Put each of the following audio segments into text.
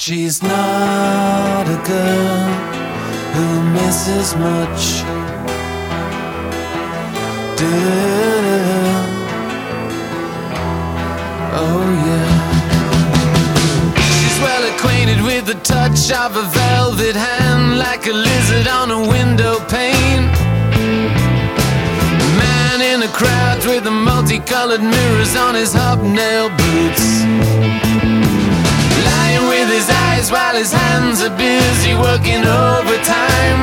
She's not a girl who misses much. Oh yeah. She's well acquainted with the touch of a velvet hand, like a lizard on a window pane. A man in a crowd with the multicolored mirrors on his hobnail boots, lying with his eyes while his hands are busy working overtime.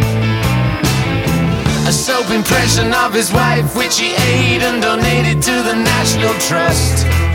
A soap impression of his wife, which he ate and donated to the National Trust.